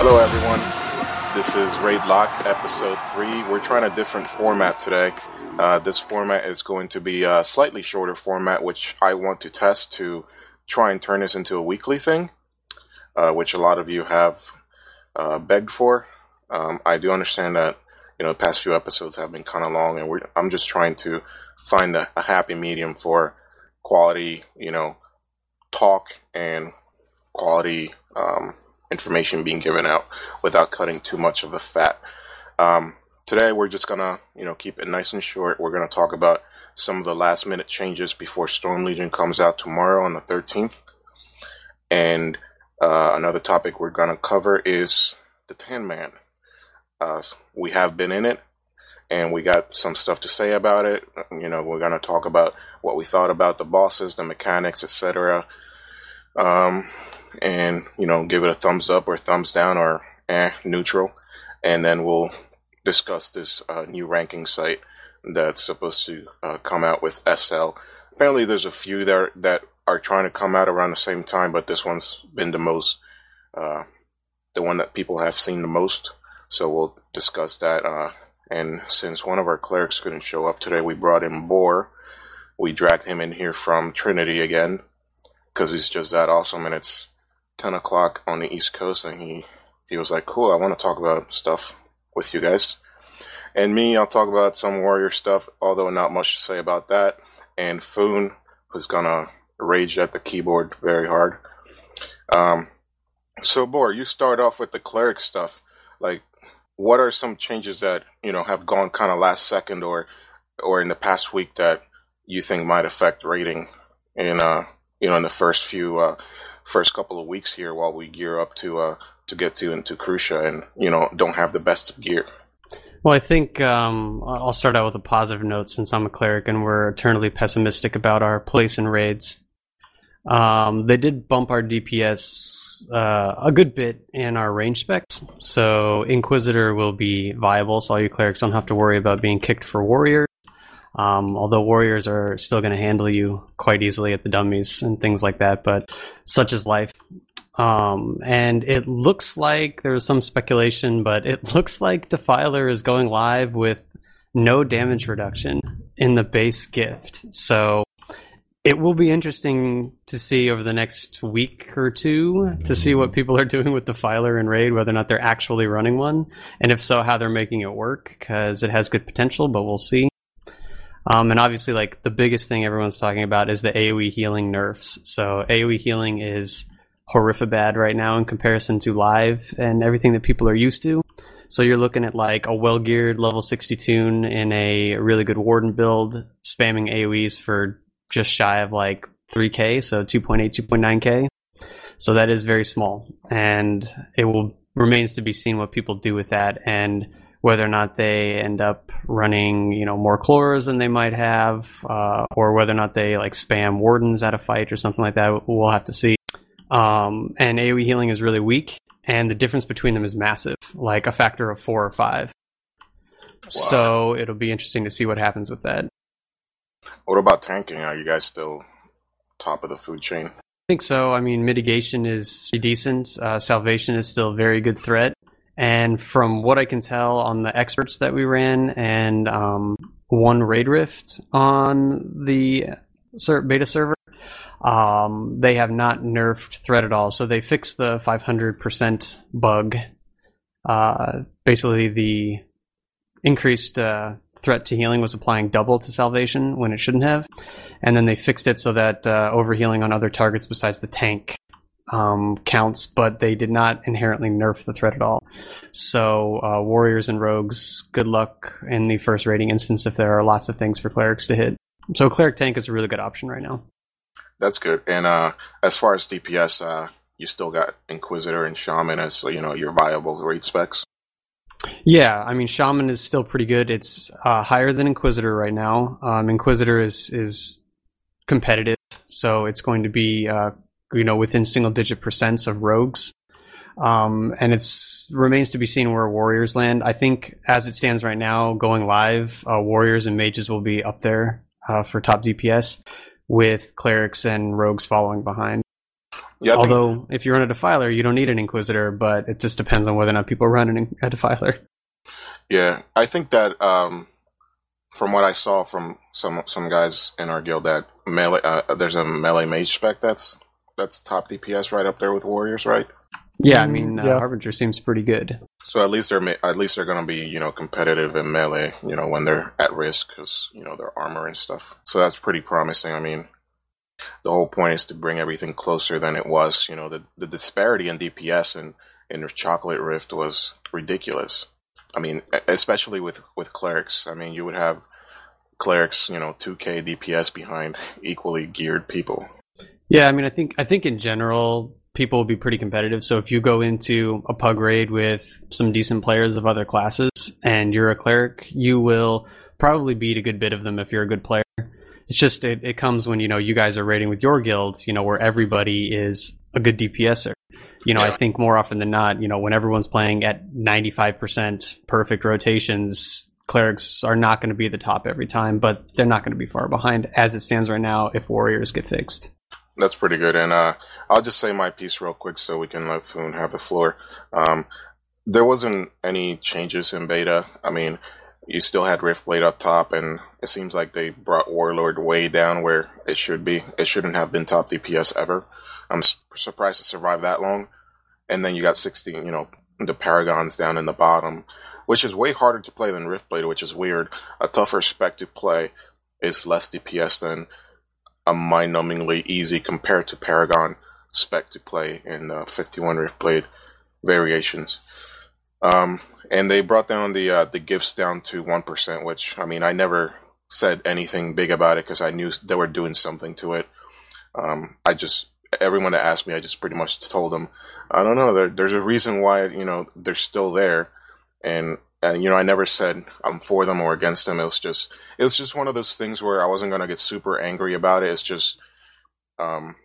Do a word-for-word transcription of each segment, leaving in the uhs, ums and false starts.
Hello everyone, this is Raid Lock episode three. We're trying a different format today. Uh, this format is going to be a slightly shorter format, which I want to test to try and turn this into a weekly thing, uh, which a lot of you have uh, begged for. Um, I do understand that, you know, the past few episodes have been kind of long, and we're, I'm just trying to find a, a happy medium for quality, you know, talk and quality um, information being given out without cutting too much of the fat. Um, today we're just gonna, you know, keep it nice and short. We're gonna talk about some of the last minute changes before Storm Legion comes out tomorrow on the thirteenth. And uh, another topic we're gonna cover is the Tin Man. Uh, we have been in it, and we got some stuff to say about it. You know, we're gonna talk about what we thought about the bosses, the mechanics, et cetera. Um, and, you know, give it a thumbs up or thumbs down or eh, neutral. And then we'll discuss this uh, new ranking site that's supposed to uh, come out with S L. Apparently there's a few there that are trying to come out around the same time, but this one's been the most, uh, the one that people have seen the most. So we'll discuss that. Uh, and since one of our clerics couldn't show up today, we brought in Boar. We dragged him in here from Trinity again, because he's just that awesome, and it's ten o'clock on the East Coast, and he, he was like, cool, I want to talk about stuff with you guys. And me, I'll talk about some warrior stuff, although not much to say about that. And Foon, who's gonna rage at the keyboard very hard. Um, so, Boar, you start off with the cleric stuff. Like, what are some changes that, you know, have gone kind of last second or or in the past week that you think might affect rating in, uh, you know, in the first few, uh, first couple of weeks here while we gear up to, uh, to get to into Crucia and, you know, don't have the best of gear? Well, I think um, I'll start out with a positive note since I'm a cleric and we're eternally pessimistic about our place in raids. Um, they did bump our D P S uh, a good bit in our range specs, so Inquisitor will be viable, so all you clerics don't have to worry about being kicked for warriors. Um, although warriors are still going to handle you quite easily at the dummies and things like that, but such is life. Um, and it looks like there's some speculation, but it looks like Defiler is going live with no damage reduction in the base gift. So it will be interesting to see over the next week or two to see what people are doing with Defiler in Raid, whether or not they're actually running one, and if so, how they're making it work, because it has good potential, but we'll see. Um, and obviously, like, the biggest thing everyone's talking about is the AoE healing nerfs. So AoE healing is horrific bad right now in comparison to live and everything that people are used to. So you're looking at like a well-geared level sixty tune in a really good Warden build, spamming AoEs for just shy of like three K, so two point eight, two point nine K. So that is very small, and it will remains to be seen what people do with that, and whether or not they end up running, you know, more chlors than they might have, uh, or whether or not they like spam wardens at a fight or something like that, we'll have to see. Um, and AoE healing is really weak, and the difference between them is massive, like a factor of four or five. Wow. So it'll be interesting to see what happens with that. What about tanking? Are you guys still top of the food chain? I think so. I mean, mitigation is pretty decent. Uh, salvation is still a very good threat. And from what I can tell on the experts that we ran and um, one raid rift on the beta server, um, they have not nerfed threat at all. So they fixed the five hundred percent bug. Uh, basically, the increased uh, threat to healing was applying double to salvation when it shouldn't have. And then they fixed it so that uh, overhealing on other targets besides the tank Um, counts, but they did not inherently nerf the threat at all. So uh, warriors and rogues, good luck in the first rating instance if there are lots of things for clerics to hit. So cleric tank is a really good option right now. That's good. And uh, as far as D P S, uh, you still got Inquisitor and Shaman as, you know, your viable raid specs. Yeah, I mean, Shaman is still pretty good. It's uh, higher than Inquisitor right now. Um, Inquisitor is is competitive, so it's going to be uh, you know, within single-digit percents of rogues. Um, and it's remains to be seen where warriors land. I think as it stands right now, going live, uh, warriors and mages will be up there uh, for top D P S, with clerics and rogues following behind. Yeah, I think- Although, if you run a Defiler, you don't need an Inquisitor, but it just depends on whether or not people run an, a Defiler. Yeah, I think that um, from what I saw from some some guys in our guild, that melee uh, there's a melee mage spec that's that's top D P S right up there with warriors, right? Yeah, I mean, uh, Yeah. Harbinger seems pretty good. So at least they're ma- at least they're going to be, you know, competitive in melee, you know, when they're at risk because, you know, their armor and stuff. So that's pretty promising. I mean, the whole point is to bring everything closer than it was. You know, the the disparity in D P S in in Chocolate Rift was ridiculous. I mean, especially with with clerics. I mean, you would have clerics, you know, two K D P S behind equally geared people. Yeah, I mean, I think I think in general, people will be pretty competitive. So if you go into a pug raid with some decent players of other classes and you're a cleric, you will probably beat a good bit of them if you're a good player. It's just, it, it comes when, you know, you guys are raiding with your guild, you know, where everybody is a good DPSer. You know, Yeah. I think more often than not, you know, when everyone's playing at ninety-five percent perfect rotations, clerics are not going to be the top every time, but they're not going to be far behind as it stands right now if warriors get fixed. That's pretty good. And uh, I'll just say my piece real quick so we can let Foon have the floor. Um, there wasn't any changes in beta. I mean, you still had Riftblade up top, and it seems like they brought Warlord way down where it should be. It shouldn't have been top D P S ever. I'm su- surprised it survived that long. And then you got sixteen, you know, the Paragons down in the bottom, which is way harder to play than Riftblade, which is weird. A tougher spec to play is less D P S than a mind-numbingly easy compared to Paragon spec to play in uh, fifty-one Riftblade variations. Um, and they brought down the uh, the gifts down to one percent, which, I mean, I never said anything big about it because I knew they were doing something to it. Um, I just, everyone that asked me, I just pretty much told them, I don't know, there, there's a reason why, you know, they're still there. And, and, you know, I never said I'm for them or against them. It was just, it was just one of those things where I wasn't going to get super angry about it. It's just, um,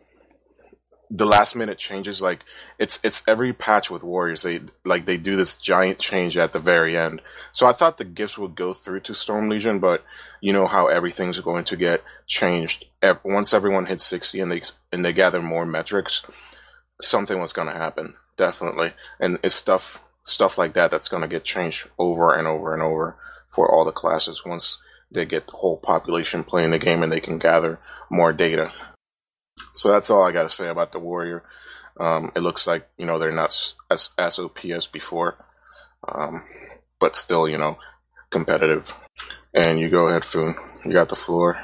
the last minute changes, like it's it's every patch with Warriors, they like they do this giant change at the very end. So I thought the gifts would go through to Storm Legion, but you know how everything's going to get changed once everyone hits sixty and they and they gather more metrics. Something was going to happen, definitely, and it's stuff stuff like that that's going to get changed over and over and over for all the classes once they get the whole population playing the game and they can gather more data. So that's all I got to say about the Warrior. Um, it looks like, you know, they're not as, as O P as before, um, but still, you know, competitive. And you go ahead, Foon. You got the floor.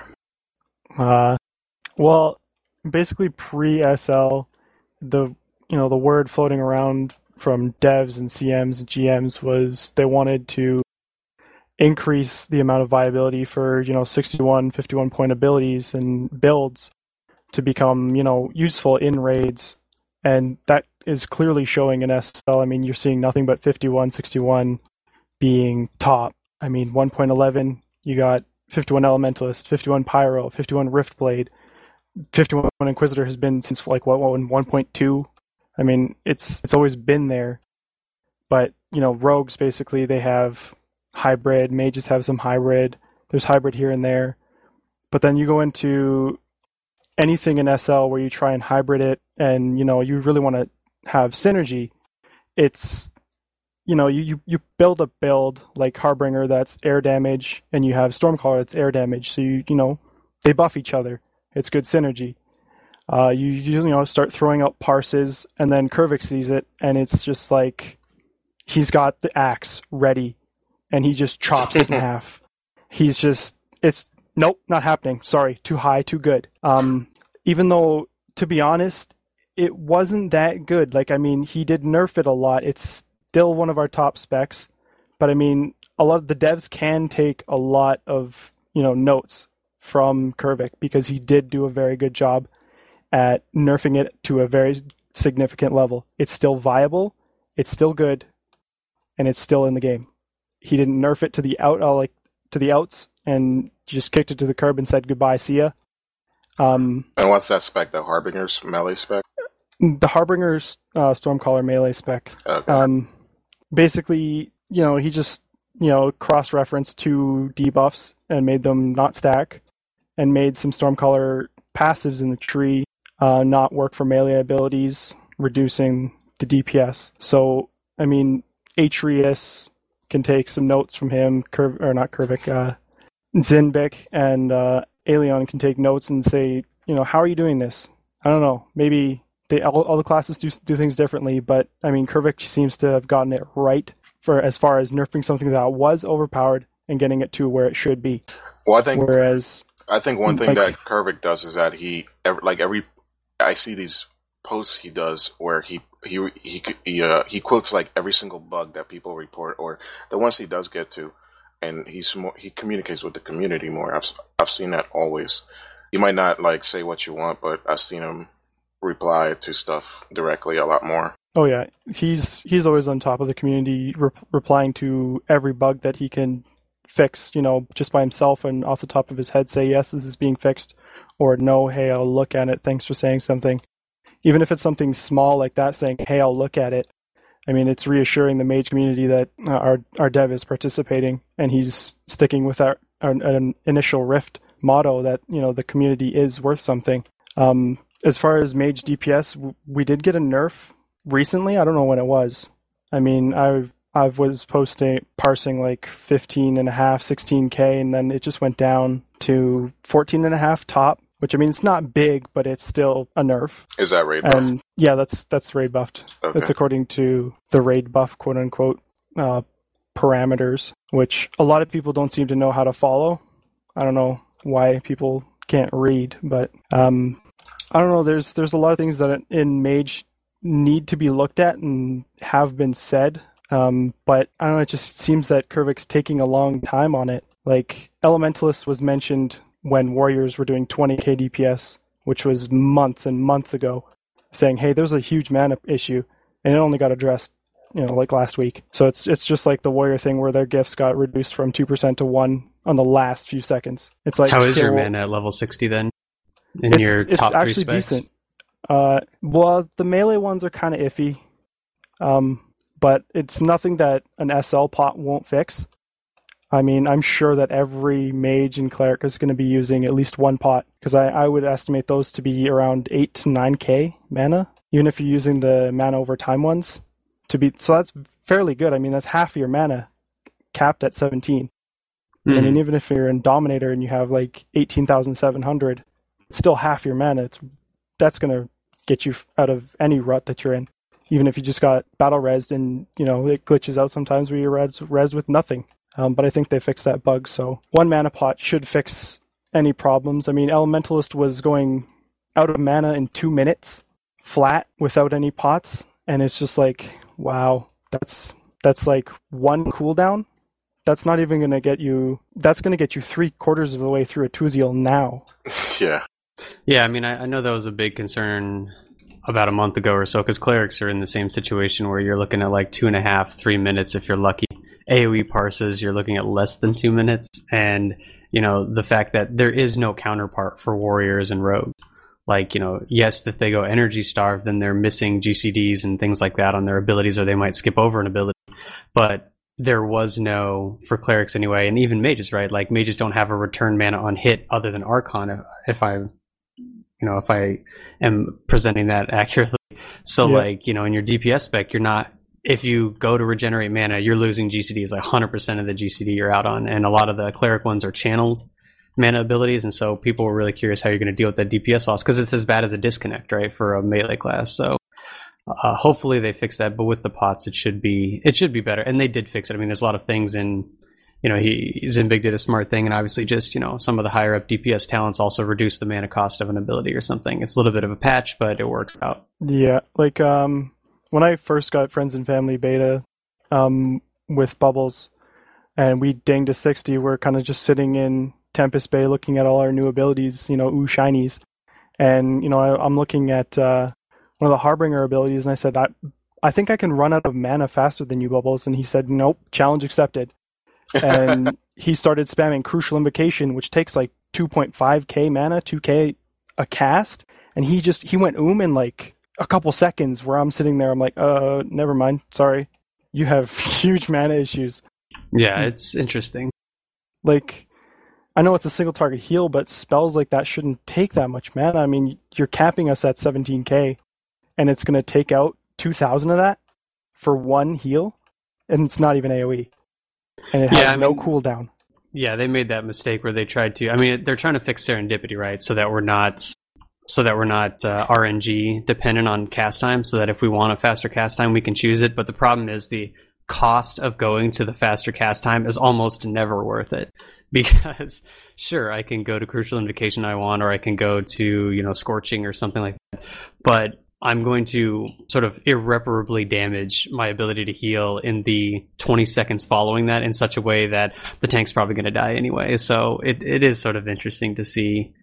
Uh, well, basically pre-S L, the you know the word floating around from devs and C Ms and G Ms was they wanted to increase the amount of viability for, you know, sixty-one, fifty-one point abilities and builds to become, you know, useful in raids, and that is clearly showing in S L. I mean, you're seeing nothing but fifty-one, sixty-one being top. I mean, one point eleven, you got fifty-one Elementalist, fifty-one Pyro, fifty-one Riftblade, fifty-one Inquisitor has been since like what one point two. I mean, it's it's always been there, but you know, rogues basically they have hybrid, mages have some hybrid. There's hybrid here and there, but then you go into anything in S L where you try and hybrid it and, you know, you really want to have synergy, it's, you know, you, you, you build a build like Harbinger that's air damage and you have Stormcaller that's air damage. So, you you know, they buff each other. It's good synergy. Uh, you, you, you know, start throwing out parses and then Kurvik sees it and it's just like he's got the axe ready and he just chops it in half. He's just, it's, nope, not happening. Sorry, too high, too good. Um, even though, to be honest, it wasn't that good. Like, I mean, he did nerf it a lot. It's still one of our top specs. But, I mean, a lot of the devs can take a lot of, you know, notes from Kurvik because he did do a very good job at nerfing it to a very significant level. It's still viable, it's still good, and it's still in the game. He didn't nerf it to the out, uh, like to the outs, and just kicked it to the curb and said goodbye, see ya. Um, and what's that spec? The Harbinger's melee spec? The Harbinger's uh, Stormcaller melee spec. Okay. Um, basically, you know, he just, you know, cross-referenced two debuffs and made them not stack, and made some Stormcaller passives in the tree. uh, not work for melee abilities, reducing the D P S. So, I mean, Atreus can take some notes from him, Cur- or not Kurvik, uh, Zinbik and uh, Aelion can take notes and say, you know, how are you doing this? I don't know. Maybe they all, all the classes do do things differently, but I mean, Kurvik seems to have gotten it right for as far as nerfing something that was overpowered and getting it to where it should be. Well, I think. Whereas, I think one thing like, that Kurvik does is that he, like every, I see these posts he does where he he he he, uh, he quotes like every single bug that people report or the ones he does get to, and he's more, he communicates with the community more. I've I've seen that always. You might not like say what you want, but I've seen him reply to stuff directly a lot more. Oh yeah, he's he's always on top of the community, re- replying to every bug that he can fix, you know, just by himself and off the top of his head say, yes, this is being fixed, or no, hey, I'll look at it, thanks for saying something. Even if it's something small like that, saying, hey, I'll look at it. I mean, it's reassuring the mage community that our our dev is participating, and he's sticking with our, our, our initial Rift motto that, you know, the community is worth something. Um, as far as mage D P S, we did get a nerf recently. I don't know when it was. I mean, I I was posting, parsing like fifteen and a half, sixteen K, and then it just went down to fourteen and a half top, which I mean, it's not big, but it's still a nerf. Is that raid buff? And yeah, that's that's raid buffed. Okay. That's according to the raid buff, quote unquote, uh, parameters, which a lot of people don't seem to know how to follow. I don't know why people can't read, but um, I don't know. There's there's a lot of things that in Mage need to be looked at and have been said. Um, but I don't know, it just seems that Kurvik's taking a long time on it. Like, Elementalist was mentioned when Warriors were doing twenty K D P S, which was months and months ago, saying, hey, there's a huge mana issue, and it only got addressed, you know, like last week. So it's it's just like the Warrior thing where their gifts got reduced from two percent to one on the last few seconds. It's like, how is okay, your well, mana at level sixty then? In it's, your it's top three actually specs? decent. Uh, well, the melee ones are kind of iffy. Um, but it's nothing that an S L pot won't fix. I mean, I'm sure that every mage and cleric is going to be using at least one pot, because I, I would estimate those to be around eight to nine K mana, even if you're using the mana over time ones. to be. So that's fairly good. I mean, that's half of your mana capped at seventeen. Mm. I mean, even if you're in Dominator and you have like eighteen thousand seven hundred, it's still half your mana. It's That's going to get you out of any rut that you're in. Even if you just got battle resed and, you know, it glitches out sometimes where you're res, res with nothing. Um, but I think they fixed that bug, so one mana pot should fix any problems. I mean, Elementalist was going out of mana in two minutes, flat, without any pots, and it's just like, wow, that's that's like one cooldown. That's not even going to get you, that's going to get you three quarters of the way through a Tuziel now. Yeah. Yeah, I mean, I, I know that was a big concern about a month ago or so, because clerics are in the same situation where you're looking at like two and a half, three minutes if you're lucky. AoE parses, you're looking at less than two minutes. And, you know, the fact that there is no counterpart for warriors and rogues. Like, you know, yes, if they go energy starved, then they're missing G C Ds and things like that on their abilities, or they might skip over an ability. But there was no, for clerics anyway, and even mages, right? Like, mages don't have a return mana on hit other than Archon, if I, you know, if I am presenting that accurately. So, yeah. like, you know, in your D P S spec, you're not, if you go to regenerate mana, you're losing G C Ds, like one hundred percent of the G C D you're out on. And a lot of the cleric ones are channeled mana abilities, and so people were really curious how you're going to deal with that D P S loss, because it's as bad as a disconnect, right, for a melee class. So uh, hopefully they fix that, but with the pots, it should be it should be better. And they did fix it. I mean, there's a lot of things in, you know, he Zinbig did a smart thing, and obviously just, you know, some of the higher up D P S talents also reduce the mana cost of an ability or something. It's a little bit of a patch, but it works out. Yeah, like, um... when I first got Friends and Family beta um, with Bubbles, and we dinged to sixty, we're kind of just sitting in Tempest Bay looking at all our new abilities, you know, ooh, shinies. And, you know, I, I'm looking at uh, one of the Harbinger abilities, and I said, I, I think I can run out of mana faster than you, Bubbles. And he said, nope, challenge accepted. And he started spamming Crucial Invocation, which takes like two point five K mana, two K a cast. And he just, he went oom in like a couple seconds, where I'm sitting there, I'm like, uh, never mind, sorry. You have huge mana issues. Yeah, it's interesting. Like, I know it's a single target heal, but spells like that shouldn't take that much mana. I mean, you're capping us at seventeen K, and it's going to take out two thousand of that for one heal, and it's not even AoE. And it has Yeah, I no mean- cooldown. Yeah, they made that mistake where they tried to. I mean, they're trying to fix serendipity, right? So that we're not, so that we're not uh, R N G dependent on cast time. So that if we want a faster cast time, we can choose it. But the problem is the cost of going to the faster cast time is almost never worth it. Because sure, I can go to Crucial Invocation I want, or I can go to, you know, Scorching or something like that. But I'm going to sort of irreparably damage my ability to heal in the twenty seconds following that in such a way that the tank's probably going to die anyway. So it, it is sort of interesting to see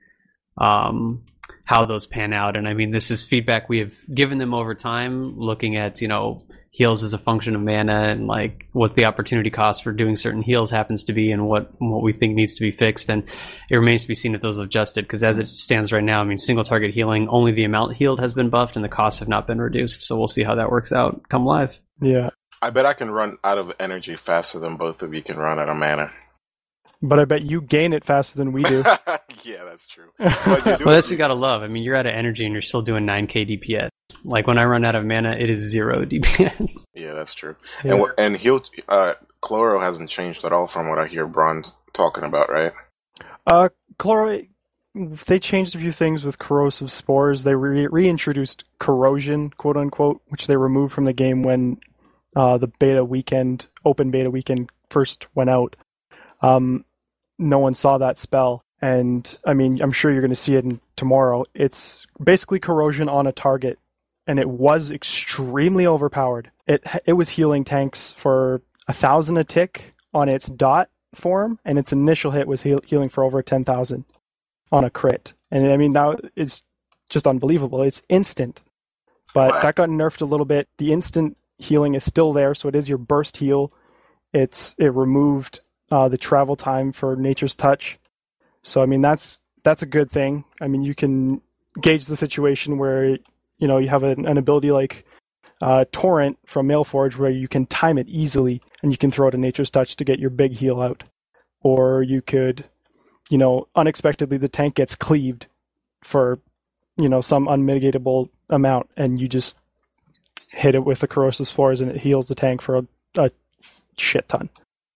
um, how those pan out. And I mean, this is feedback we have given them over time, looking at, you know, heals as a function of mana and like what the opportunity cost for doing certain heals happens to be and what what we think needs to be fixed. And it remains to be seen if those are adjusted, because as it stands right now, I mean, single target healing, only the amount healed has been buffed and the costs have not been reduced. So we'll see how that works out come live. Yeah, I bet I can run out of energy faster than both of you can run out of mana. but I bet you gain it faster than we do. Yeah, that's true. But you do Well, that's what you gotta love. I mean, you're out of energy and you're still doing nine K D P S. Like when I run out of mana, it is zero D P S. Yeah, that's true. Yeah. And wh- and heal uh, Chloro hasn't changed at all from what I hear Braun talking about, right? Uh, Chloro, they changed a few things with corrosive spores. They re- reintroduced corrosion, quote unquote, which they removed from the game when uh, the beta weekend, open beta weekend, first went out. Um, no one saw that spell, and I mean, I'm sure you're going to see it in, tomorrow. It's basically corrosion on a target, and it was extremely overpowered. It it was healing tanks for a thousand a tick on its dot form, and its initial hit was heal- healing for over ten thousand on a crit. And I mean, now it's just unbelievable. It's instant, but Wow. that got nerfed a little bit. The instant healing is still there, so it is your burst heal. It's it removed uh, the travel time for Nature's Touch. So I mean, that's that's a good thing. I mean, you can gauge the situation where, you know, you have an, an ability like uh, Torrent from Mailforge where you can time it easily and you can throw out a Nature's Touch to get your big heal out. Or you could, you know, unexpectedly the tank gets cleaved for, you know, some unmitigatable amount, and you just hit it with the corrosive spores and it heals the tank for a, a shit ton.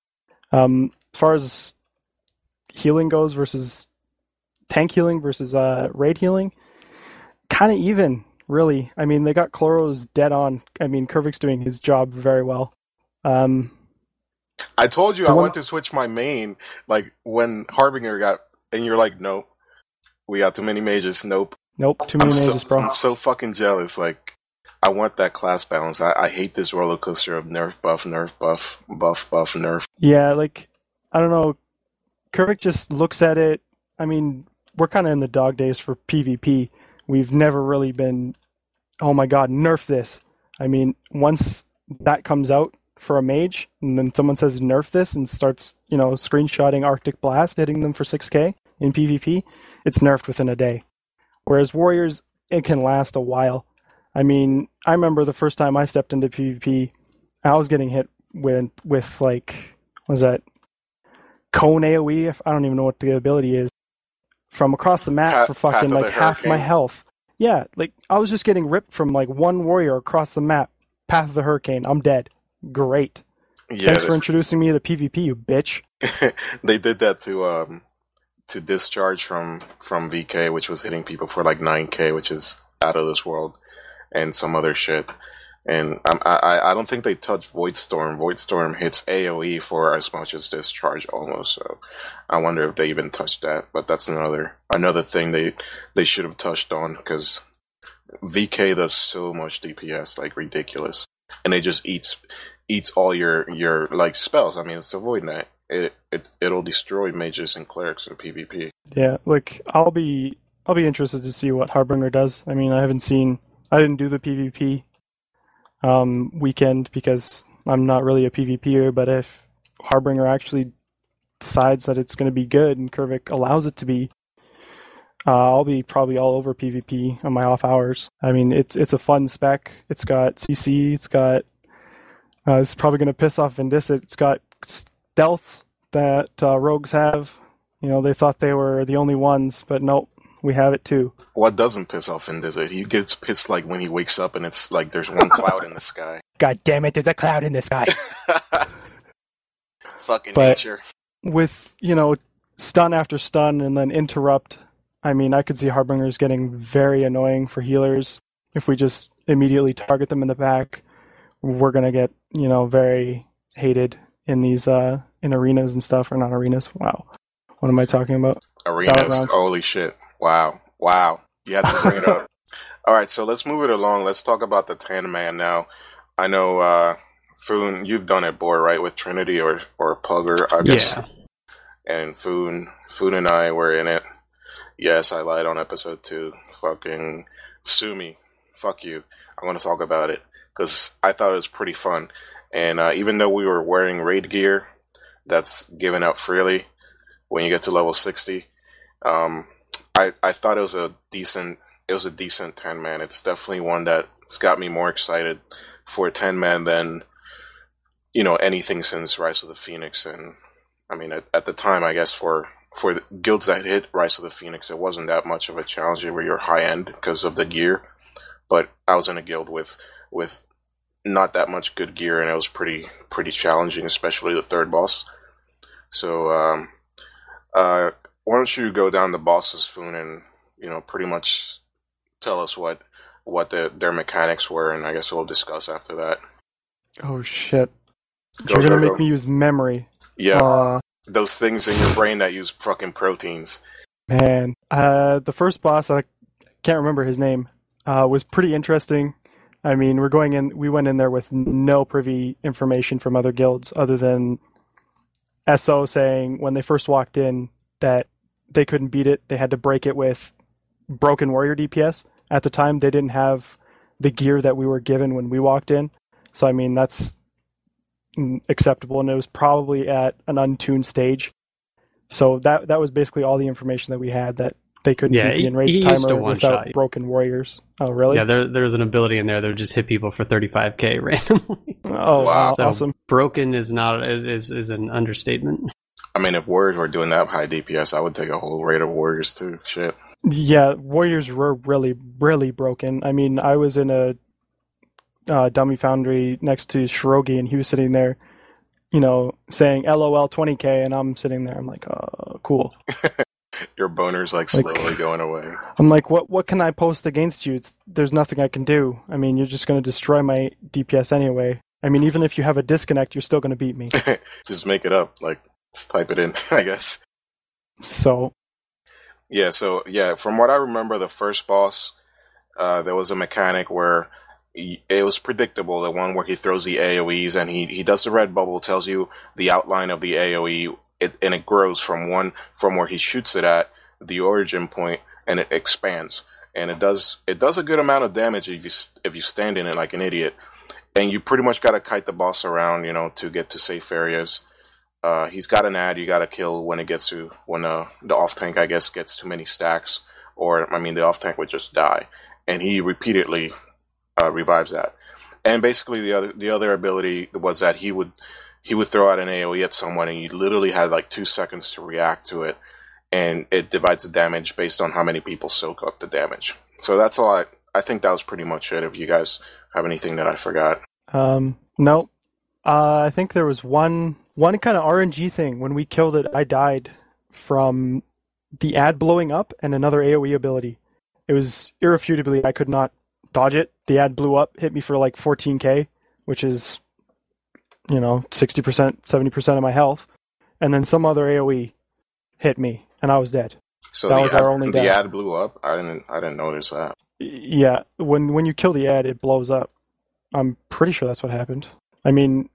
Um, as far as healing goes versus tank healing versus uh, raid healing, kind of even, really. I mean, they got Chloro's dead on. I mean, Kervik's doing his job very well. Um, I told you The I one- went to switch my main, like, when Harbinger got, and you're like, nope, we got too many mages, nope. nope, too many I'm mages, so, bro. I'm so fucking jealous, like, I want that class balance. I, I hate this roller coaster of nerf, buff, nerf, buff, buff, buff, nerf. Yeah, like, I don't know. Kervik just looks at it. I mean, we're kind of in the dog days for PvP. We've never really been, oh my god, nerf this. I mean, once that comes out for a mage, and then someone says nerf this and starts, you know, screenshotting Arctic Blast, hitting them for six K in PvP, it's nerfed within a day. Whereas Warriors, it can last a while. I mean, I remember the first time I stepped into PvP, I was getting hit with, with like, what was that? Cone AoE? If- I don't even know what the ability is. From across the map Path- for fucking Path of like the half my Hurricane? health. Yeah, like, I was just getting ripped from like one warrior across the map. Path of the Hurricane. I'm dead. Great. Yeah, Thanks for introducing me to PvP, you bitch. they did that to um to Discharge from from V K, which was hitting people for like nine K, which is out of this world, and some other shit. And um, I I I don't think they touched Void Storm. Void Storm hits AoE for as much as Discharge almost. So I wonder if they even touched that. But that's another another thing they they should have touched on, because V K does so much D P S, like ridiculous, and it just eats eats all your your like spells. I mean, it's a Void Knight. It it it'll destroy mages and clerics in PvP. Yeah, like, I'll be I'll be interested to see what Harbinger does. I mean, I haven't seen, I didn't do the PvP um, weekend because I'm not really a PvPer, but if Harbinger actually decides that it's going to be good and Kervik allows it to be, uh, I'll be probably all over PvP on my off hours. I mean, it's it's a fun spec. It's got C C, it's got, uh, it's probably going to piss off Vindicit, it's got stealths that uh, rogues have, You know, they thought they were the only ones, but nope, we have it too. What doesn't piss off Finn is it? He gets pissed like when he wakes up and it's like there's one cloud in the sky. God damn it, there's a cloud in the sky. Fucking But- nature. With, you know, stun after stun and then interrupt, I mean, I could see Harbingers getting very annoying for healers. If we just immediately target them in the back, we're going to get, you know, very hated in these, uh, in arenas and stuff, or not arenas. Wow. What am I talking about? Arenas. Battlegrounds. Holy shit. Wow. Wow. You had to bring it up. All right, so let's move it along. Let's talk about the ten man now. I know, uh, Foon, you've done it, Boar, right, with Trinity or, or Pugger, I guess. Yeah. And Foon, Foon and I were in it. Yes, I lied on episode two. Fucking sue me. Fuck you. I'm going to talk about it because I thought it was pretty fun. And uh, even though we were wearing raid gear that's given out freely when you get to level sixty, um, I, I thought it was a decent it was a decent ten man. It's definitely one that's got me more excited for a ten man than, you know, anything since Rise of the Phoenix. And I mean, at, at the time, I guess for for the guilds that hit Rise of the Phoenix, it wasn't that much of a challenge where you're high end because of the gear. But I was in a guild with with not that much good gear, and it was pretty pretty challenging, especially the third boss. So, um, uh, why don't you go down the bosses, Foon, and you know, pretty much tell us what what the, their mechanics were, and I guess we'll discuss after that. Oh, shit. Go, You're go, going to go. make me use memory. Yeah, Uh, those things in your brain that use fucking proteins. Man, uh, the first boss, I can't remember his name, uh, was pretty interesting. I mean, we're going in, we went in there with no privy information from other guilds other than S O saying when they first walked in that they couldn't beat it. They had to break it with broken warrior D P S. At the time, they didn't have the gear that we were given when we walked in. So, I mean, that's mm, acceptable, and it was probably at an untuned stage. So that that was basically all the information that we had, that they couldn't Yeah, beat the he- enraged he used to timer one-shot without you. broken warriors. Oh, really? Yeah, there, there's an ability in there that would just hit people for thirty-five k randomly. Oh, Wow. wow. So Awesome. broken is not is, is is an understatement. I mean, if warriors were doing that high D P S, I would take a whole raid of warriors too. Shit. Yeah, warriors were really, really broken. I mean, I was in a uh, dummy foundry next to Shirogi, and he was sitting there, you know, saying L O L twenty K, and I'm sitting there. I'm like, oh, cool. Your boner's like Like- slowly going away. I'm like, what what can I post against you? It's, there's nothing I can do. I mean, you're just going to destroy my D P S anyway. I mean, even if you have a disconnect, you're still going to beat me. Just make it up. Like, just type it in, I guess. So, Yeah, so, yeah, from what I remember, the first boss, uh, there was a mechanic where he, it was predictable, the one where he throws the A O Es and he, he does the red bubble, tells you the outline of the A O E, it, and it grows from one, from where he shoots it at, the origin point, and it expands. And it does it does a good amount of damage if you if you stand in it like an idiot. And you pretty much got to kite the boss around, you know, to get to safe areas. Uh, he's got an ad you got to kill when it gets to when uh, the off tank, I guess, gets too many stacks, or I mean, the off tank would just die, and he repeatedly uh, revives that. And basically, the other the other ability was that he would he would throw out an A O E at someone, and you literally had like two seconds to react to it, and it divides the damage based on how many people soak up the damage. So that's all. I I think that was pretty much it. If you guys have anything that I forgot. um, no. Uh, I think there was one one kind of R N G thing. When we killed it, I died from the ad blowing up and another A O E ability. It was irrefutably, I could not dodge it. The ad blew up, hit me for like fourteen K, which is, you know, sixty percent, seventy percent of my health. And then some other A O E hit me, and I was dead. So That the was ad, our only the death. ad blew up. I didn't I didn't notice that. Yeah, when when you kill the ad, it blows up. I'm pretty sure that's what happened. I mean,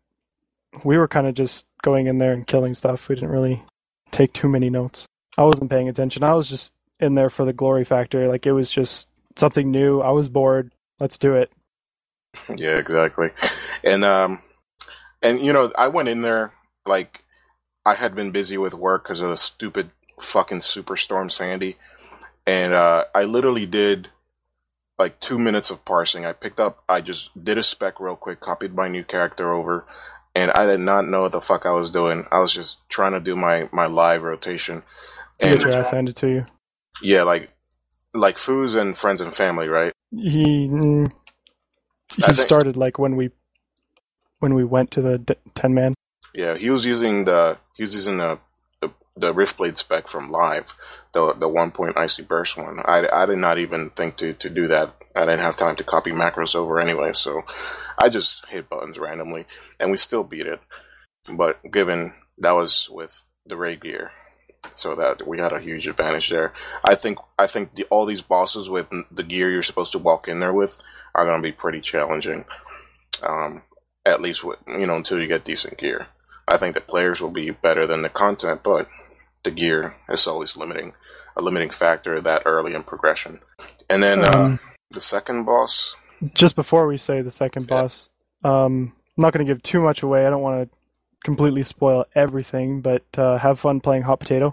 we were kind of just going in there and killing stuff. We didn't really take too many notes. I wasn't paying attention. I was just in there for the glory factor. Like, it was just something new. I was bored. Let's do it. Yeah, exactly. And um, and you know, I went in there like I had been busy with work because of the stupid fucking Superstorm Sandy, and uh, I literally did like two minutes of parsing. I picked up, I just did a spec real quick, copied my new character over, and I did not know what the fuck I was doing. I was just trying to do my my live rotation. You And get your ass handed to you. yeah, like like Foos and Friends and Family, right? He mm, he I think- started like when we when we went to the d- ten man. Yeah, he was using the he was using the the, the Riftblade spec from Live, the the one point Icy Burst one. I, I did not even think to, to do that. I didn't have time to copy macros over anyway, so I just hit buttons randomly, and we still beat it. But given that was with the raid gear, so that we had a huge advantage there. I think I think the, all these bosses with the gear you're supposed to walk in there with are going to be pretty challenging. Um, at least with, you know, until you get decent gear. I think the players will be better than the content, but the gear is always limiting, a limiting factor that early in progression. And then uh, Um, the second boss, Just before we say the second Yeah. boss, um, I'm not going to give too much away. I don't want to completely spoil everything, but uh, have fun playing Hot Potato.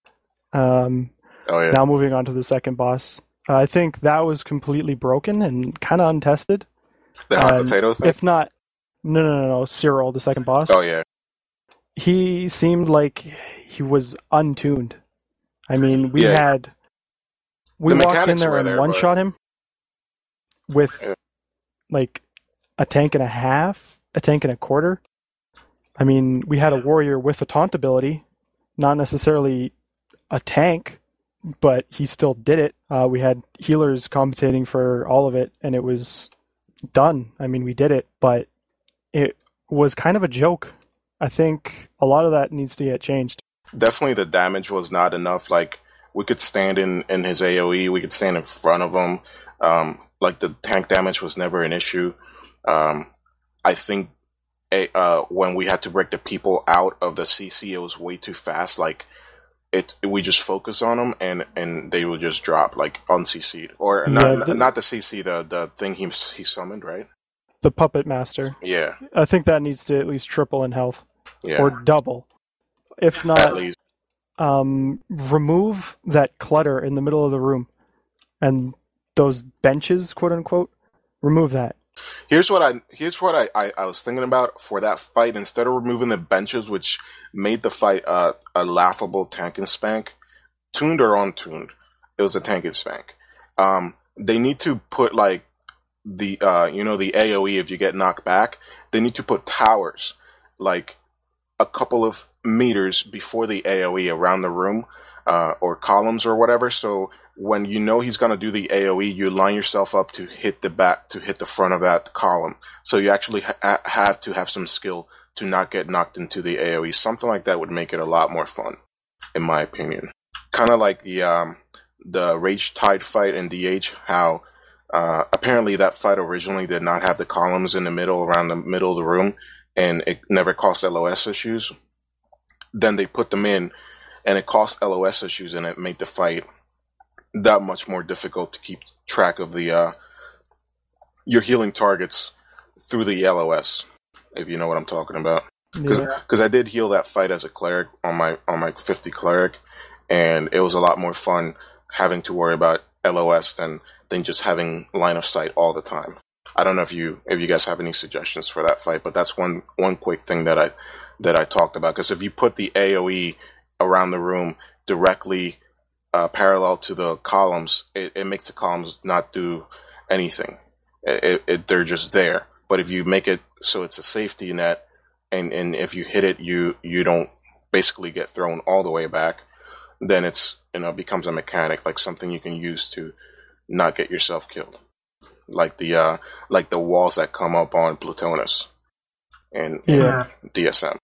Um, oh yeah, Now moving on to the second boss. Uh, I think that was completely broken and kind of untested. the hot um, potato thing. If not, no, no, no, no, Cyril, the second boss. Oh yeah, He seemed like he was untuned. I mean, we Yeah. had we The walked in mechanics there were and there, one but- shot him with Yeah. like a tank and a half, a tank and a quarter. I mean, we had a warrior with a taunt ability, not necessarily a tank, but he still did it. Uh, we had healers compensating for all of it, and it was done. I mean, we did it, but it was kind of a joke. I think a lot of that needs to get changed. definitely the damage was not enough. Like, we could stand in, in his A O E, we could stand in front of him. Um, like, the tank damage was never an issue. Um, I think a, uh, when we had to break the people out of the C C, it was way too fast. Like, it we just focus on them, and, and they would just drop, like, un-C C'd. Or, Yeah, not, the- not the C C, the, the thing he, he summoned, right? The Puppet Master. Yeah, I think that needs to at least triple in health, yeah. or double. If At not, least. um, remove that clutter in the middle of the room and those benches, quote unquote. Remove that. Here's what I here's what I, I, I was thinking about for that fight. Instead of removing the benches, which made the fight uh, a laughable tank and spank, tuned or untuned, it was a tank and spank. Um, they need to put like the uh, you know the A O E if you get knocked back. They need to put towers like a couple of meters before the A O E around the room, uh, or columns or whatever. So when you know he's going to do the A O E, you line yourself up to hit the back, to hit the front of that column. So you actually ha- have to have some skill to not get knocked into the A O E. Something like that would make it a lot more fun, in my opinion. Kind of like the um, the Rage Tide fight in D H, how uh, apparently that fight originally did not have the columns in the middle, around the middle of the room, and it never caused L O S issues. Then they put them in, and it caused L O S issues, and it made the fight that much more difficult to keep track of the uh, your healing targets through the L O S, if you know what I'm talking about. Yeah. Because I did heal that fight as a cleric on my on my fifty cleric, and it was a lot more fun having to worry about L O S than than just having line of sight all the time. I don't know if you if you guys have any suggestions for that fight, but that's one one quick thing that I that I talked about. Because if you put the A O E around the room directly uh, parallel to the columns, it, it makes the columns not do anything. It, it, it, they're just there. But if you make it so it's a safety net, and, and if you hit it, you you don't basically get thrown all the way back, then it's, you know, becomes a mechanic, like something you can use to not get yourself killed. Like the uh, like the walls that come up on Plutonus and, and Yeah. D S M.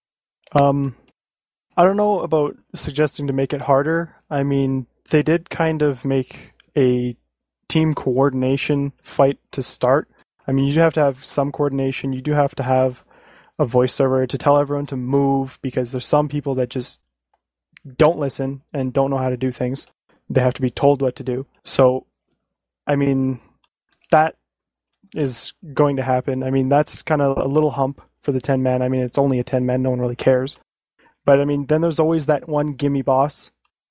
Um, I don't know about suggesting to make it harder. I mean, they did kind of make a team coordination fight to start. I mean, you do have to have some coordination. You do have to have a voice server to tell everyone to move, because there's some people that just don't listen and don't know how to do things. They have to be told what to do. So, I mean, that is going to happen. I mean, that's kind of a little hump for the ten man. I mean, it's only a ten man. No one really cares. But, I mean, then there's always that one gimme boss.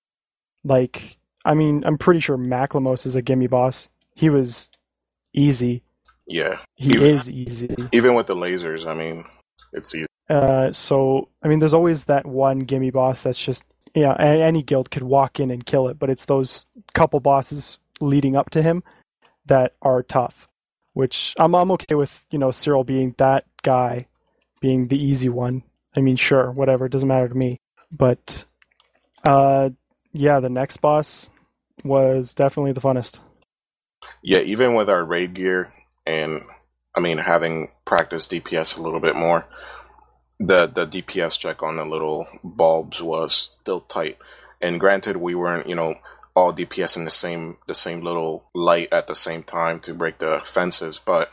Like, I mean, I'm pretty sure Maclemos is a gimme boss. He was easy. Yeah. He Even- is easy. Even with the lasers, I mean, it's easy. Uh, so, I mean, there's always that one gimme boss that's just yeah, a- any guild could walk in and kill it, but it's those couple bosses leading up to him that are tough. Which I'm I'm okay with, you know, Cyril being that guy, being the easy one. I mean, sure, whatever, it doesn't matter to me. But uh, yeah, the next boss was definitely the funnest. Yeah, even with our raid gear and, I mean, having practiced D P S a little bit more, the the D P S check on the little bulbs was still tight. And granted, we weren't, you know, all D P S in the same the same little light at the same time to break the fences, but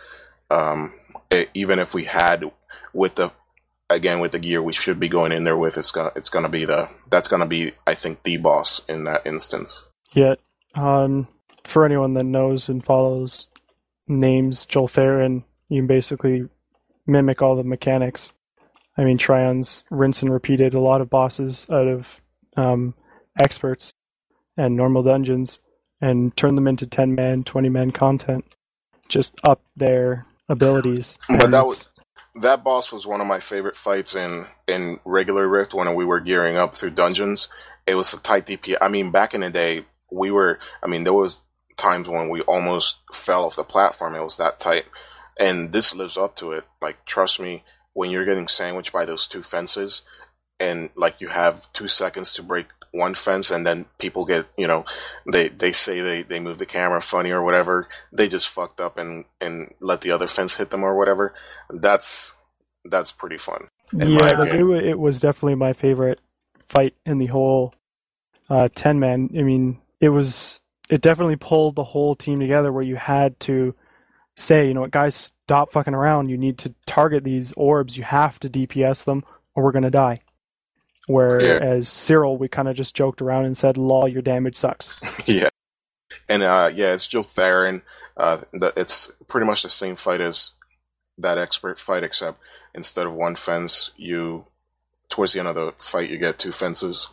um, it, even if we had with the again with the gear we should be going in there with, it's gonna it's gonna be the that's gonna be I think the boss in that instance. Yet, um, for anyone that knows and follows names Joel Theron, you can basically mimic all the mechanics. I mean, Trion's rinse and repeated a lot of bosses out of um, experts and normal dungeons and turn them into ten-man, twenty-man content. Just up their abilities. But And that it's- was that boss was one of my favorite fights in in regular Rift when we were gearing up through dungeons. It was a tight D P S. I mean, back in the day, we were. I mean, there was times when we almost fell off the platform. It was that tight, and this lives up to it. Like, trust me, when you're getting sandwiched by those two fences, and like you have two seconds to break one fence, and then people get, you know, they they say they they move the camera funny or whatever. They just fucked up and and let the other fence hit them or whatever. That's that's pretty fun. in yeah, my like it, opinion. wa- it was definitely my favorite fight in the whole uh, ten-man. I mean, it was it definitely pulled the whole team together where you had to say, you know what, guys, stop fucking around. You need to target these orbs. You have to D P S them or we're going to die. Whereas Cyril, we kind of just joked around and said, lol, your damage sucks. Yeah, and uh, yeah, it's Joe Theron. Uh, the, it's pretty much the same fight as that expert fight, except instead of one fence, you towards the end of the fight you get two fences,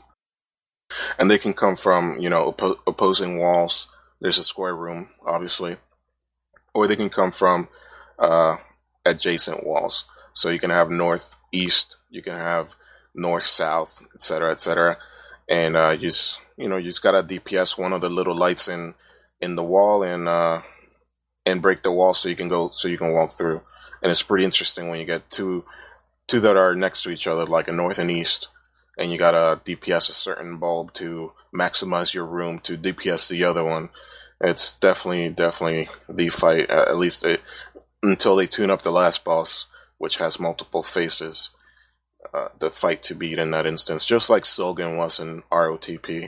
and they can come from, you know, oppo- opposing walls. There's a square room, obviously, or they can come from uh, adjacent walls. So you can have north, east, you can have north, south, et cetera, et cetera, and uh, you just you know you just gotta D P S one of the little lights in in the wall and uh, and break the wall so you can go so you can walk through. And it's pretty interesting when you get two two that are next to each other, like a north and east, and you gotta D P S a certain bulb to maximize your room to D P S the other one. It's definitely definitely the fight, uh, at least it, until they tune up the last boss, which has multiple faces. Uh, the fight to beat in that instance, just like Sylgan was in R O T P.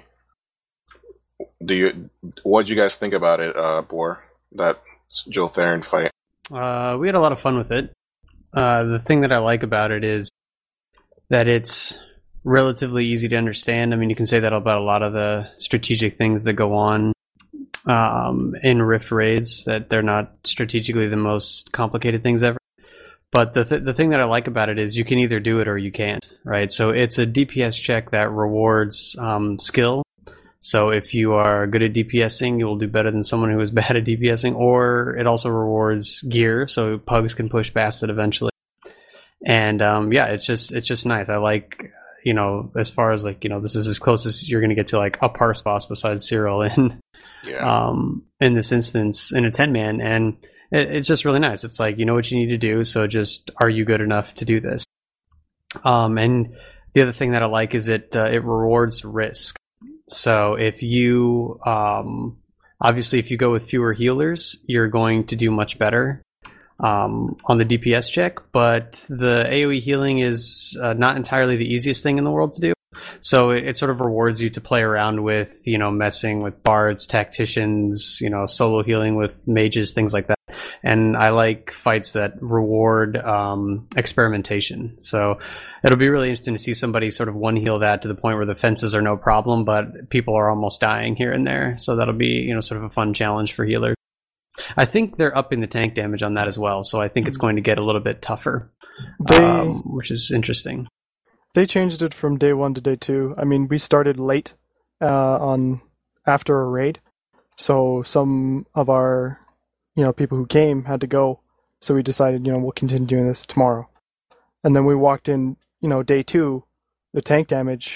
Do you? What do you guys think about it, uh, Boar? That Joel Theron fight. Uh, we had a lot of fun with it. Uh, the thing that I like about it is that it's relatively easy to understand. I mean, you can say that about a lot of the strategic things that go on um, in Rift raids, that they're not strategically the most complicated things ever. But the th- the thing that I like about it is you can either do it or you can't, right? So it's a D P S check that rewards um, skill. So if you are good at DPSing, you will do better than someone who is bad at DPSing. Or it also rewards gear, so pugs can push past it eventually. And um, yeah, it's just it's just nice. I like, you know, as far as like, you know, this is as close as you're going to get to like a parse boss besides Cyril in Yeah. um, in this instance in a ten man, and it, it's just really nice. It's like, you know what you need to do, so just are you good enough to do this? Um, and the other thing that I like is it uh, it rewards risk. So if you um, obviously if you go with fewer healers, you're going to do much better um, on the D P S check. But the AoE healing is uh, not entirely the easiest thing in the world to do. So it, it sort of rewards you to play around with, you know, messing with bards, tacticians, you know, solo healing with mages, things like that. And I like fights that reward um, experimentation. So it'll be really interesting to see somebody sort of one heal that to the point where the fences are no problem, but people are almost dying here and there. So that'll be, you know, sort of a fun challenge for healers. I think they're upping the tank damage on that as well. So I think it's going to get a little bit tougher, They um, which is interesting. they changed it from day one to day two. I mean, we started late uh, on after a raid, so some of our you know people who came had to go. So we decided, you know, we'll continue doing this tomorrow. And then we walked in, you know, day two, the tank damage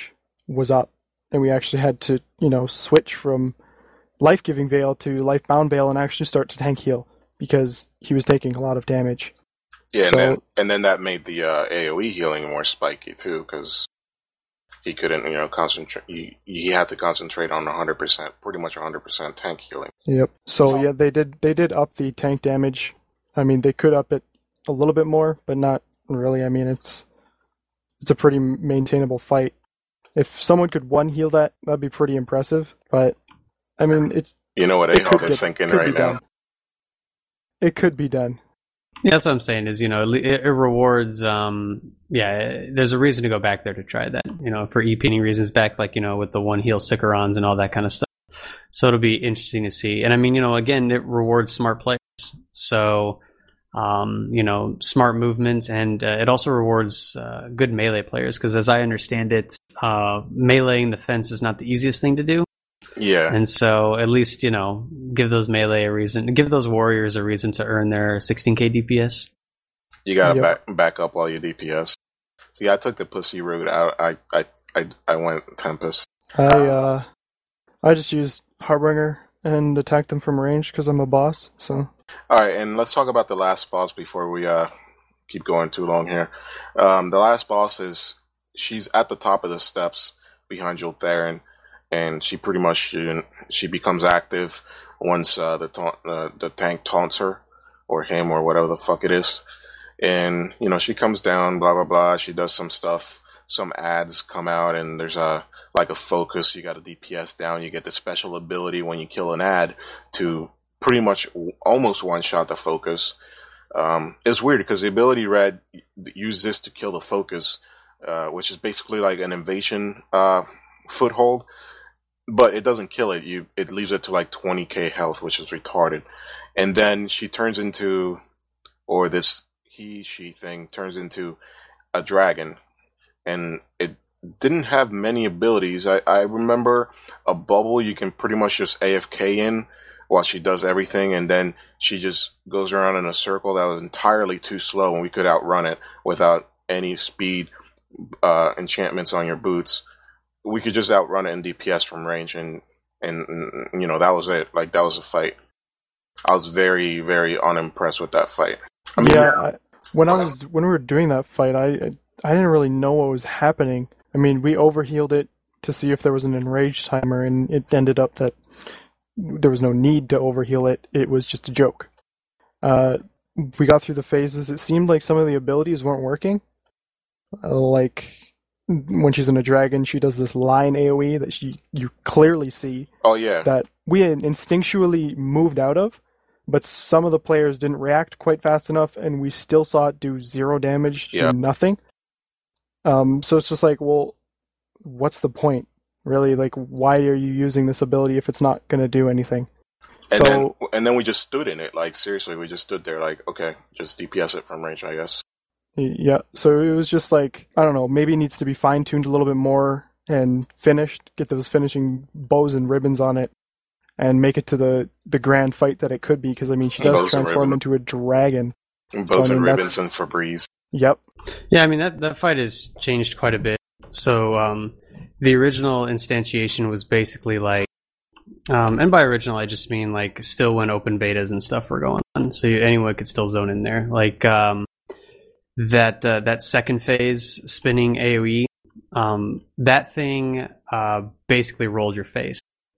was up, and we actually had to, you know, switch from life-giving Veil to life-bound Veil and actually start to tank heal because he was taking a lot of damage. Yeah, so, and then and then that made the uh, AoE healing more spiky too, because he couldn't, you know, concentrate. He, he had to concentrate on one hundred percent, pretty much one hundred percent tank healing. Yep. So yeah, they did they did up the tank damage. I mean, they could up it a little bit more, but not really. I mean, it's it's a pretty maintainable fight. If someone could one heal that, that'd be pretty impressive. But I mean, it. You know what Ahab is thinking right now. Done. It could be done. Yeah, that's what I'm saying is, you know, it, it rewards, um, yeah, there's a reason to go back there to try that, you know, for EPing reasons back, like, you know, with the one heal Sicarons and all that kind of stuff. So it'll be interesting to see. And I mean, you know, again, it rewards smart players. So, um, you know, smart movements, and uh, it also rewards uh, good melee players, because as I understand it, uh, meleeing the fence is not the easiest thing to do. Yeah. And so at least, you know, give those melee a reason, give those warriors a reason to earn their sixteen K D P S. You gotta Yep. back back up all your D P S. See, I took the pussy route out. I I I, I went Tempest. I uh, I just used Harbinger and attacked them from range because I'm a boss. So All right, and let's talk about the last boss before we uh keep going too long here. Um, the last boss is she's at the top of the steps behind Jultharin, and she pretty much she, she becomes active once uh, the ta- uh, the tank taunts her or him or whatever the fuck it is. And you know, she comes down, blah blah blah. She does some stuff. Some ads come out, and there's a like a focus. You got a D P S down. You get the special ability when you kill an ad to pretty much almost one shot the focus. Um, it's weird because the ability red use this to kill the focus, uh, which is basically like an invasion uh, foothold, but it doesn't kill it. You it leaves it to like twenty K health, which is retarded. And then she turns into, or this he she thing turns into a dragon, and it didn't have many abilities. I, I remember a bubble you can pretty much just A F K in while she does everything, and then she just goes around in a circle that was entirely too slow, and we could outrun it without any speed uh, enchantments on your boots. We could just outrun it in D P S from range, and, and, and you know, that was it. Like, that was a fight. I was very, very unimpressed with that fight. I mean, yeah, I, when I was when we were doing that fight, I I didn't really know what was happening. I mean, we overhealed it to see if there was an enrage timer, and it ended up that there was no need to overheal it. It was just a joke. Uh, we got through the phases. It seemed like some of the abilities weren't working. Uh, like when she's in a dragon, she does this line AoE that she you clearly see. Oh yeah. That we had instinctually moved out of, but some of the players didn't react quite fast enough, and we still saw it do zero damage Yep. to nothing. Um, so it's just like, well, what's the point? Really, like, why are you using this ability if it's not going to do anything? And so, then and then we just stood in it. Like, seriously, we just stood there like, okay, just D P S it from range, I guess. yeah, so it was just like, I don't know, maybe it needs to be fine-tuned a little bit more and finished, get those finishing bows and ribbons on it, and make it to the, the grand fight that it could be, because, I mean, she does Bows and transform ribbons. into a dragon. Bows So, I mean, and that's- ribbons and Febreze. Yep. Yeah, I mean, that, that fight has changed quite a bit. So, um, the original instantiation was basically like, um, and by original, I just mean like still when open betas and stuff were going on. So you, anyone could still zone in there. Like, um, that, uh, that second phase spinning AoE, um, that thing, uh, basically rolled your face.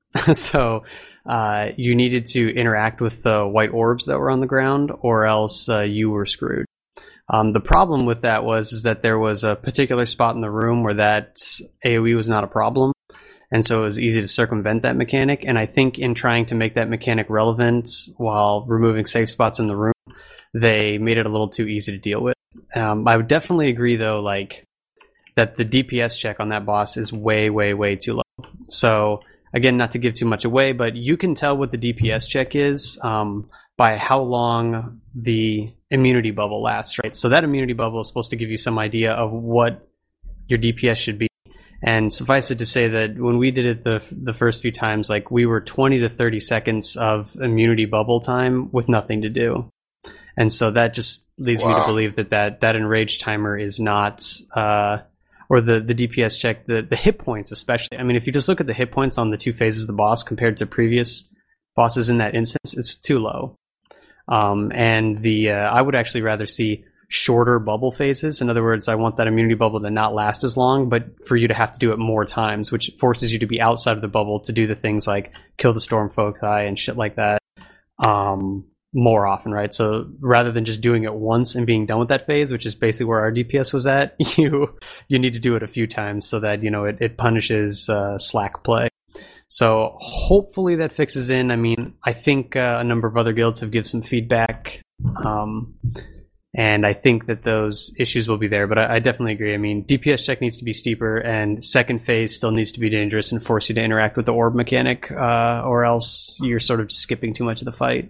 So, uh, you needed to interact with the white orbs that were on the ground, or else, uh, you were screwed. Um, the problem with that was is that there was a particular spot in the room where that AoE was not a problem, and so it was easy to circumvent that mechanic. And I think in trying to make that mechanic relevant while removing safe spots in the room, they made it a little too easy to deal with. Um, I would definitely agree, though, like that the D P S check on that boss is way, way, way too low. So again, not to give too much away, but you can tell what the D P S check is um, by how long the immunity bubble lasts, right? So that immunity bubble is supposed to give you some idea of what your D P S should be. And suffice it to say that when we did it the the first few times, like we were twenty to thirty seconds of immunity bubble time with nothing to do. And so that just leads Wow. me to believe that that, that enrage timer is not, uh, or the, the D P S check, the, the hit points especially. I mean, if you just look at the hit points on the two phases of the boss compared to previous bosses in that instance, it's too low. Um, and the uh, I would actually rather see shorter bubble phases. In other words, I want that immunity bubble to not last as long, but for you to have to do it more times, which forces you to be outside of the bubble to do the things like kill the storm foci and shit like that um, more often, right? So rather than just doing it once and being done with that phase, which is basically where our D P S was at, you you need to do it a few times so that, you know, it, it punishes uh, slack play. So hopefully that fixes in. I mean, I think uh, a number of other guilds have given some feedback. Um, And I think that those issues will be there, but I, I definitely agree. I mean, D P S check needs to be steeper, and second phase still needs to be dangerous and force you to interact with the orb mechanic, uh, or else you're sort of skipping too much of the fight.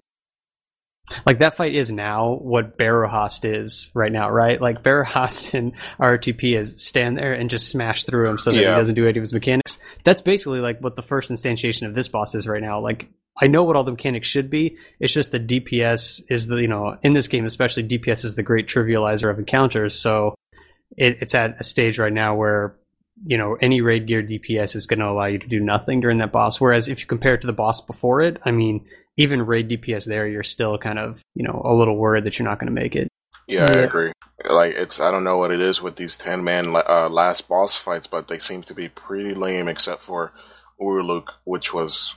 Like, that fight is now what Barohast is right now, right? Like, Barohast in R T P is stand there and just smash through him so that yeah. he doesn't do any of his mechanics. That's basically like what the first instantiation of this boss is right now. Like, I know what all the mechanics should be. It's just the D P S is the, you know, in this game especially, D P S is the great trivializer of encounters. So it, it's at a stage right now where, you know, any raid gear D P S is going to allow you to do nothing during that boss. Whereas if you compare it to the boss before it, I mean, even raid D P S there, you're still kind of, you know, a little worried that you're not going to make it. Yeah, yeah, I agree. Like, it's, I don't know what it is with these ten-man uh, last boss fights, but they seem to be pretty lame except for Urluk, which was...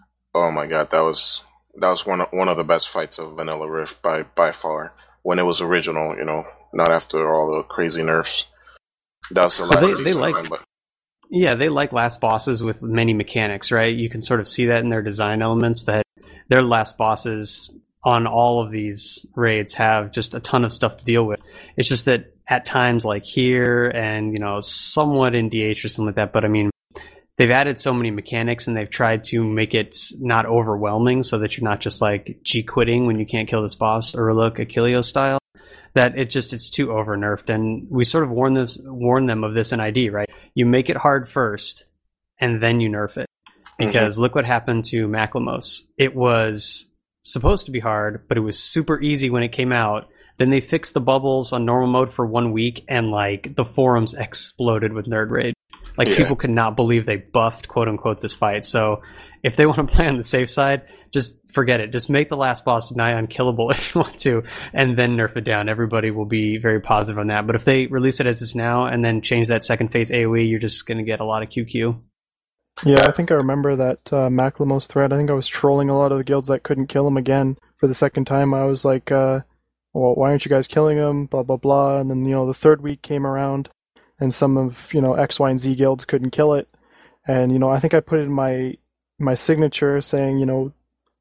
Oh my god, that was that was one of, one of the best fights of Vanilla Rift by by far. When it was original, you know, not after all the crazy nerfs. That's the last they, they like, time, but yeah, they like last bosses with many mechanics, right? You can sort of see that in their design elements that their last bosses on all of these raids have just a ton of stuff to deal with. It's just that at times, like here and, you know, somewhat in D H or something like that, but I mean, they've added so many mechanics and they've tried to make it not overwhelming so that you're not just like G-quitting when you can't kill this boss or look Achilleo style, that it just, it's too over nerfed. And we sort of warn this, warn them of this in I D, right? You make it hard first and then you nerf it. Because mm-hmm. look what happened to Maklamos. It was supposed to be hard, but it was super easy when it came out. Then they fixed the bubbles on normal mode for one week and like the forums exploded with Nerd Raid. Like, yeah. people could not believe they buffed, quote-unquote, this fight. So if they want to play on the safe side, just forget it. Just make the last boss nigh unkillable if you want to, and then nerf it down. Everybody will be very positive on that. But if they release it as is now and then change that second phase AoE, you're just going to get a lot of Q Q. Yeah, I think I remember that uh, Maklamos thread. I think I was trolling a lot of the guilds that couldn't kill him again for the second time. I was like, uh, well, why aren't you guys killing him? Blah, blah, blah. And then, you know, the third week came around. And some of, you know, X, Y, and Z guilds couldn't kill it. And, you know, I think I put in my my signature saying, you know,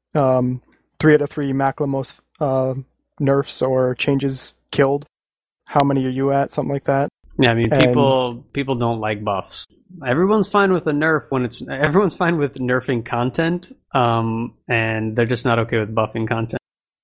um, three out of three Maklamos uh, nerfs or changes killed. How many are you at? Something like that. Yeah, I mean, and people people don't like buffs. Everyone's fine with a nerf when it's... Everyone's fine with nerfing content, um, and they're just not okay with buffing content.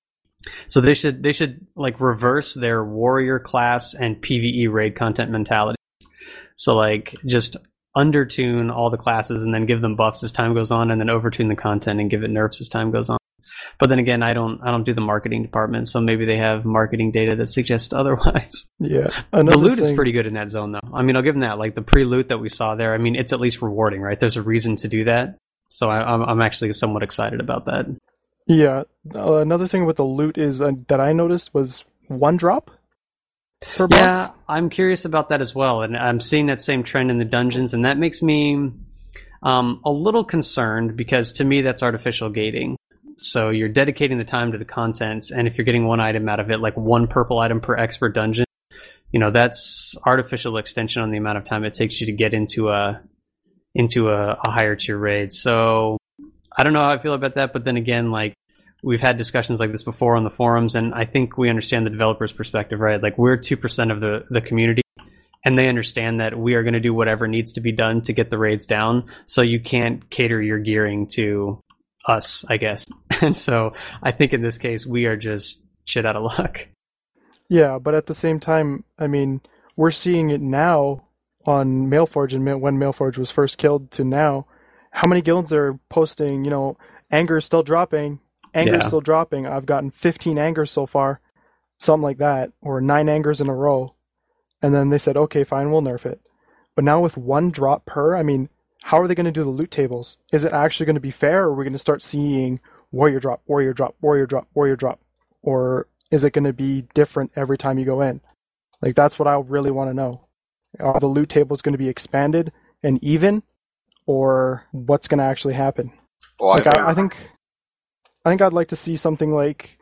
So they should, they should like, reverse their warrior class and PvE raid content mentality. So, like, just undertune all the classes and then give them buffs as time goes on, and then overtune the content and give it nerfs as time goes on. But then again, I don't I don't do the marketing department, so maybe they have marketing data that suggests otherwise. Yeah. The loot thing is pretty good in that zone, though. I mean, I'll give them that. Like, the pre-loot that we saw there, I mean, it's at least rewarding, right? There's a reason to do that. So I, I'm, I'm actually somewhat excited about that. Yeah. Uh, another thing with the loot is uh, that I noticed was one drop. Per boss? Yeah, I'm curious about that as well, and I'm seeing that same trend in the dungeons, and that makes me um, a little concerned because to me that's artificial gating. So you're dedicating the time to the content, and if you're getting one item out of it, like one purple item per expert dungeon, you know, that's artificial extension on the amount of time it takes you to get into a into a, a higher tier raid. So I don't know how I feel about that, but then again, like, we've had discussions like this before on the forums, and I think we understand the developer's perspective, right? Like, we're two percent of the, the community, and they understand that we are going to do whatever needs to be done to get the raids down, so you can't cater your gearing to us, I guess. And so I think in this case, we are just shit out of luck. Yeah, but at the same time, I mean, we're seeing it now on Mailforge, and when Mailforge was first killed to now, how many guilds are posting, you know, anger is still dropping, Anger's yeah. still dropping. I've gotten fifteen angers so far. Something like that. Or nine angers in a row. And then they said, okay, fine, we'll nerf it. But now with one drop per, I mean, how are they going to do the loot tables? Is it actually going to be fair, or are we going to start seeing warrior drop, warrior drop, warrior drop, warrior drop? Or is it going to be different every time you go in? Like, that's what I really want to know. Are the loot tables going to be expanded and even, or what's going to actually happen? Well, like, I, I, I think, I think I'd like to see something like,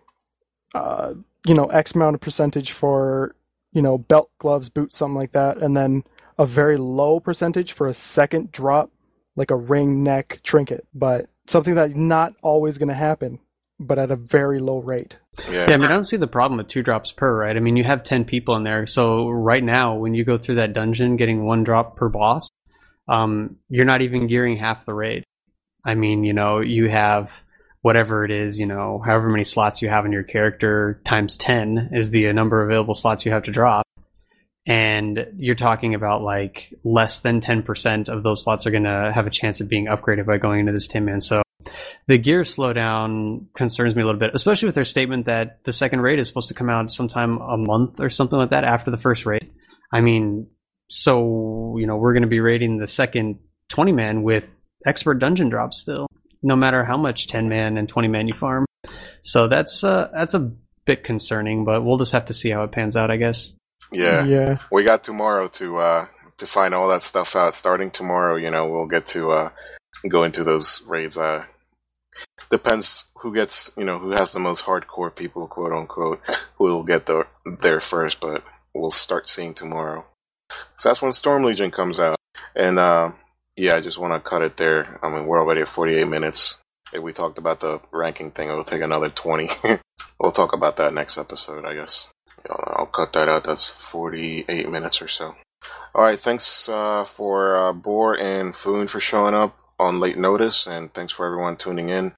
uh, you know, X amount of percentage for, you know, belt, gloves, boots, something like that, and then a very low percentage for a second drop, like a ring, neck, trinket, but something that's not always going to happen, but at a very low rate. Yeah. yeah, I mean, I don't see the problem with two drops per, right? I mean, you have ten people in there, so right now, when you go through that dungeon getting one drop per boss, um, you're not even gearing half the raid. I mean, you know, you have whatever it is, you know, however many slots you have in your character times ten is the number of available slots you have to drop. And you're talking about like less than ten percent of those slots are going to have a chance of being upgraded by going into this Tin Man. So the gear slowdown concerns me a little bit, especially with their statement that the second raid is supposed to come out sometime a month or something like that after the first raid. I mean, so, you know, we're going to be raiding the second twenty man with expert dungeon drops still, no matter how much ten man and twenty man you farm. So that's uh, that's a bit concerning, but we'll just have to see how it pans out, I guess. Yeah. Yeah. We got tomorrow to uh, to find all that stuff out. Starting tomorrow, you know, we'll get to uh, go into those raids. Uh, depends who gets, you know, who has the most hardcore people, quote unquote, who will get the, there first, but we'll start seeing tomorrow. So that's when Storm Legion comes out. And uh, yeah, I just want to cut it there. I mean, we're already at forty-eight minutes. If we talked about the ranking thing, it'll take another twenty. We'll talk about that next episode, I guess. I'll cut that out. That's forty-eight minutes or so. All right, thanks uh, for uh, Boar and Foon for showing up on late notice, and thanks for everyone tuning in.